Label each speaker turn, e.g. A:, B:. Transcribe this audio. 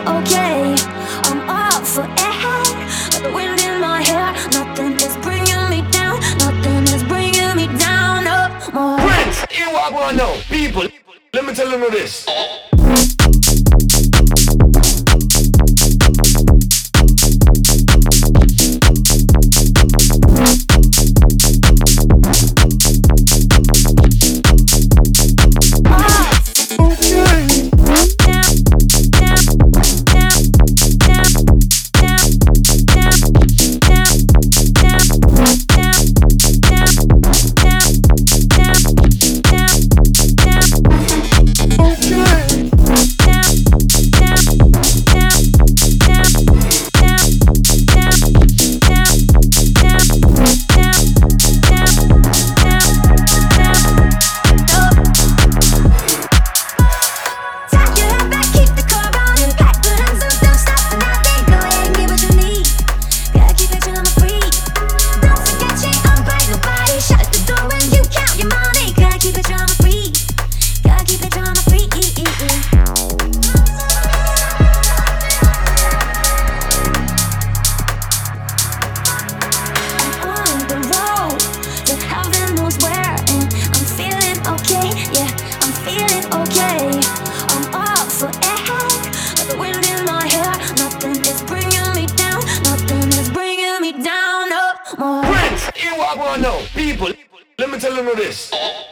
A: okay. I'm up for air, like the wind in my hair. Nothing is bringing me down. Nothing is bringing me down no more.
B: Prince, you are going now. People, let me tell you this. Prince, you are going now. People, let me tell you this.